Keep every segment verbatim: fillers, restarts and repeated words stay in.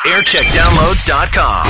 aircheck downloads dot com.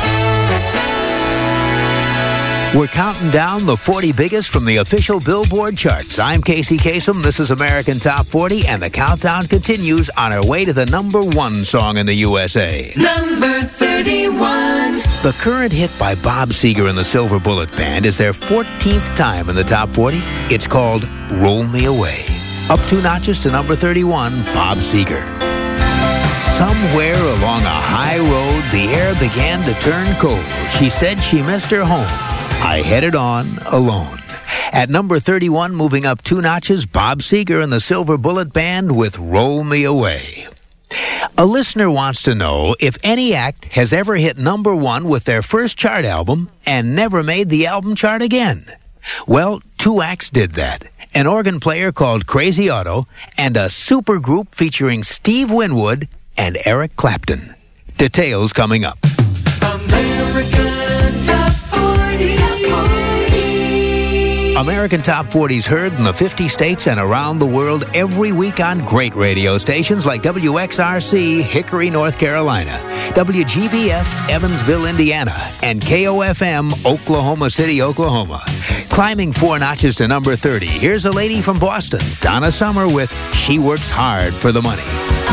We're counting down the forty biggest from the official Billboard charts. I'm Casey Kasem. This is American Top forty, and the countdown continues on our way to the number one song in the U S A. Number thirty-one. The current hit by Bob Seger and the Silver Bullet Band is their fourteenth time in the Top forty. It's called Roll Me Away. Up two notches to number thirty-one, Bob Seger. Somewhere along a high road, the air began to turn cold. She said she missed her home. I headed on alone. At number thirty-one, moving up two notches, Bob Seger and the Silver Bullet Band with Roll Me Away. A listener wants to know if any act has ever hit number one with their first chart album and never made the album chart again. Well, two acts did that. An organ player called Crazy Otto and a supergroup featuring Steve Winwood and Eric Clapton. Details coming up. American Top forty. American Top forty's heard in the fifty states and around the world every week on great radio stations like W X R C, Hickory, North Carolina, W G B F, Evansville, Indiana, and K O F M, Oklahoma City, Oklahoma. Climbing four notches to number thirty, here's a lady from Boston, Donna Summer with She Works Hard for the Money.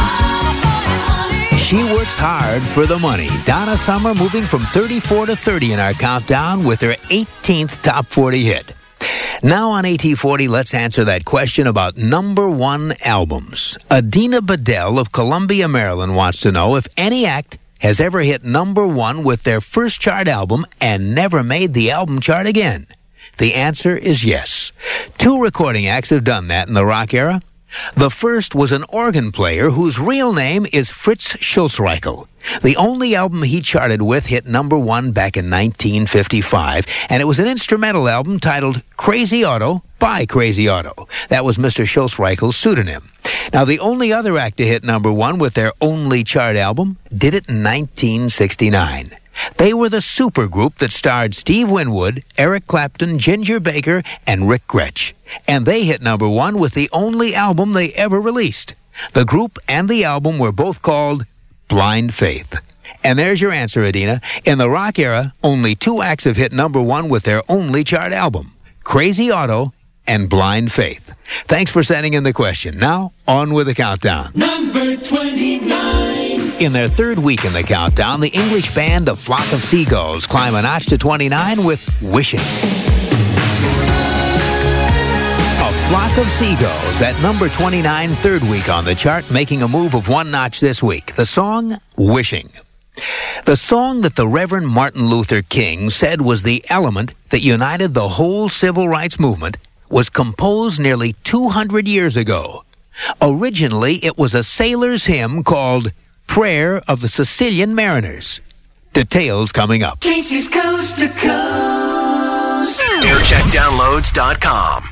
She Works Hard for the Money. Donna Summer moving from thirty-four to thirty in our countdown with her eighteenth Top forty hit. Now on A T forty, let's answer that question about number one albums. Adina Bedell of Columbia, Maryland wants to know if any act has ever hit number one with their first chart album and never made the album chart again. The answer is yes. Two recording acts have done that in the rock era. The first was an organ player whose real name is Fritz Schulzreichel. The only album he charted with hit number one back in nineteen fifty-five, and it was an instrumental album titled Crazy Otto by Crazy Otto. That was Mister Schulzreichel's pseudonym. Now, the only other act to hit number one with their only chart album did it in nineteen sixty-nine. They were the supergroup that starred Steve Winwood, Eric Clapton, Ginger Baker, and Rick Gretsch. And they hit number one with the only album they ever released. The group and the album were both called Blind Faith. And there's your answer, Adina. In the rock era, only two acts have hit number one with their only chart album, Crazy Otto and Blind Faith. Thanks for sending in the question. Now, on with the countdown. Number twenty-nine. In their third week in the countdown, the English band A Flock of Seagulls climb a notch to twenty-nine with Wishing. A Flock of Seagulls at number twenty-nine, third week on the chart, making a move of one notch this week. The song, Wishing. The song that the Reverend Martin Luther King said was the element that united the whole civil rights movement was composed nearly two hundred years ago. Originally, it was a sailor's hymn called Prayer of the Sicilian Mariners. Details coming up. Casey's Coast to Coast. aircheck downloads dot com.